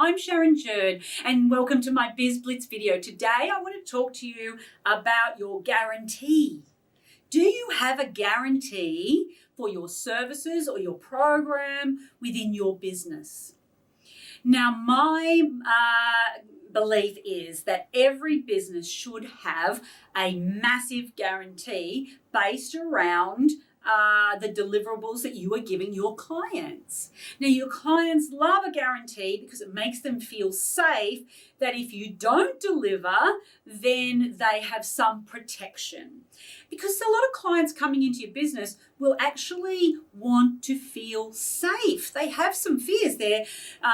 I'm Sharon Jerd and welcome to my Biz Blitz video. Today I want to talk to you about your guarantee. Do you have a guarantee for your services or your program within your business? Now, my belief is that every business should have a massive guarantee based around the deliverables that you are giving your clients. Now, your clients love a guarantee because it makes them feel safe that if you don't deliver, then they have some protection. Because a lot of clients coming into your business will actually want to feel safe. They have some fears. They're,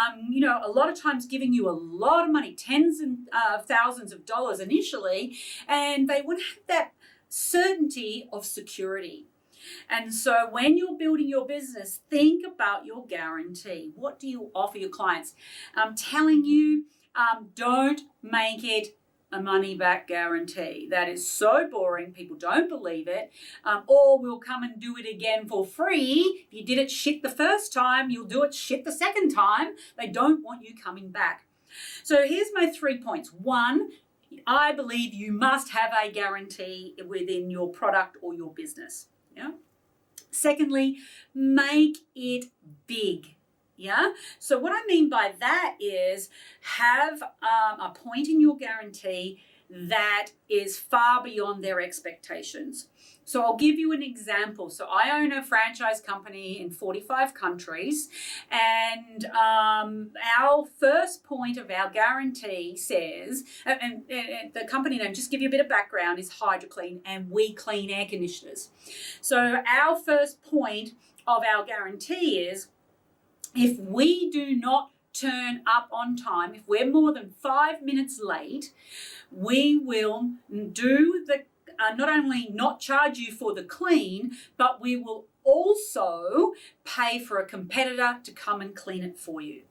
a lot of times giving you a lot of money, tens and thousands of dollars initially, and they want to have that certainty of security. And so when you're building your business, think about your guarantee. What do you offer your clients? I'm telling you, don't make it a money back guarantee. That is so boring. People don't believe it. Or we'll come and do it again for free. If you did it shit the first time, you'll do it shit the second time. They don't want you coming back. So here's my 3 points. 1, I believe you must have a guarantee within your product or your business. Yeah. Secondly, make it big. Yeah. So what I mean by that is have a point in your guarantee that is far beyond their expectations. So I'll give you an example. So I own a franchise company in 45 countries, and our first point of our guarantee says, and the company name, just give you a bit of background, is HydroClean, and we clean air conditioners. So our first point of our guarantee is if we do not turn up on time, if we're more than 5 minutes late, we will do not only not charge you for the clean, but we will also pay for a competitor to come and clean it for you.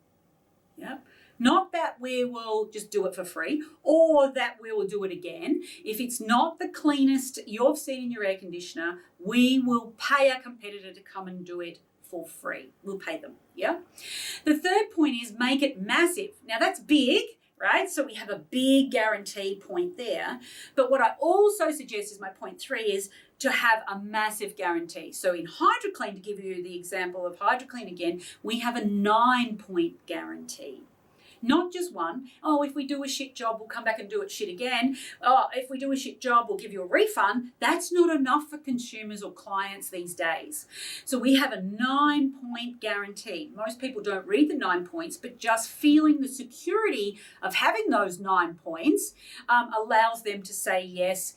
Yeah. Not that we will just do it for free or that we will do it again. If it's not the cleanest you've seen in your air conditioner, we will pay a competitor to come and do it for free. We'll pay them. Yeah. The third point is make it massive. Now that's big, right? So we have a big guarantee point there. But what I also suggest is my point 3 is to have a massive guarantee. So in HydroClean, to give you the example of HydroClean again, we have a 9-point guarantee. Not just one. Oh, if we do a shit job, we'll come back and do it shit again. Oh, if we do a shit job, we'll give you a refund. That's not enough for consumers or clients these days. So we have a 9-point guarantee. Most people don't read the 9 points, but just feeling the security of having those 9 points allows them to say yes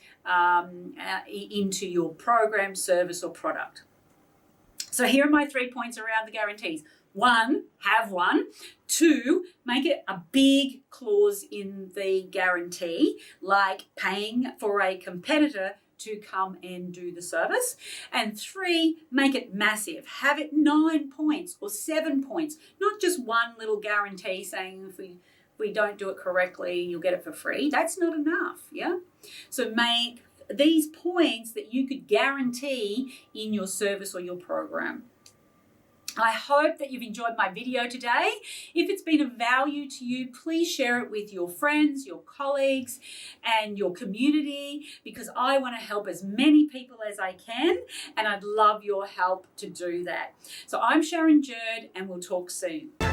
into your program, service, or product. So here are my 3 points around the guarantees. 1, have one. 2, make it a big clause in the guarantee, like paying for a competitor to come and do the service. And 3, make it massive. Have it 9 points or 7 points, not just one little guarantee saying if we don't do it correctly, you'll get it for free. That's not enough, yeah? So make these points that you could guarantee in your service or your program. I hope that you've enjoyed my video today. If it's been of value to you, please share it with your friends, your colleagues, and your community, because I want to help as many people as I can, and I'd love your help to do that. So I'm Sharon Jerd, and we'll talk soon.